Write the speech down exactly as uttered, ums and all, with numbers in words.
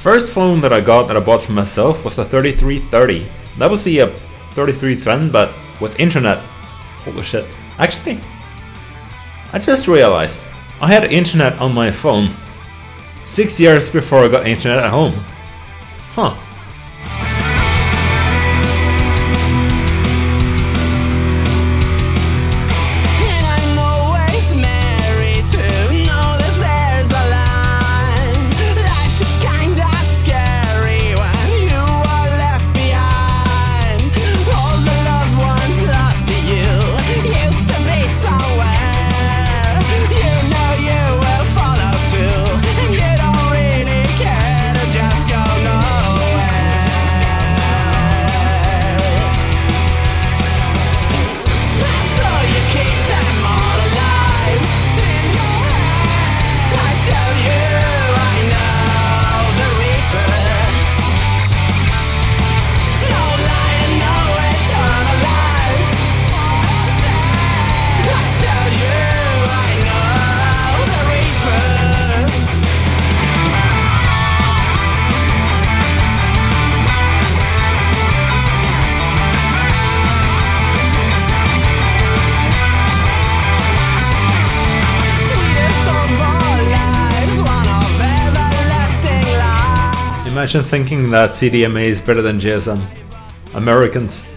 First phone that I got that I bought for myself was the thirty-three thirty. That was the uh, thirty-three ten, but with internet. Holy shit. Actually, I just realized I had internet on my phone six years before I got internet at home. Huh. Imagine thinking that C D M A is better than G S M. Americans.